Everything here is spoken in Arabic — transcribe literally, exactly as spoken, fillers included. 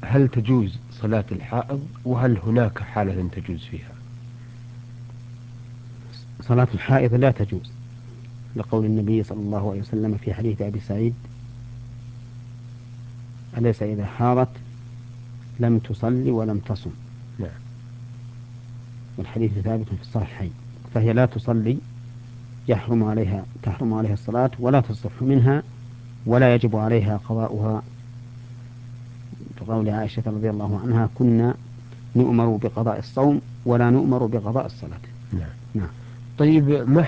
هل تجوز صلاة الحائض، وهل هناك حالة تجوز فيها؟ صلاة الحائض لا تجوز، لقول النبي صلى الله عليه وسلم في حديث أبي سعيد: أليس إذا حاضت لم تصلي ولم تصم؟ نعم. والحديث ثابت في الصحيحين. فهي لا تصلي، يحرم عليها تحرم عليها الصلاة ولا تصح منها، ولا يجب عليها قضاؤها، بقول عائشة رضي الله عنها: كنا نؤمر بقضاء الصوم ولا نؤمر بقضاء الصلاة. نعم. نعم. طيب، ما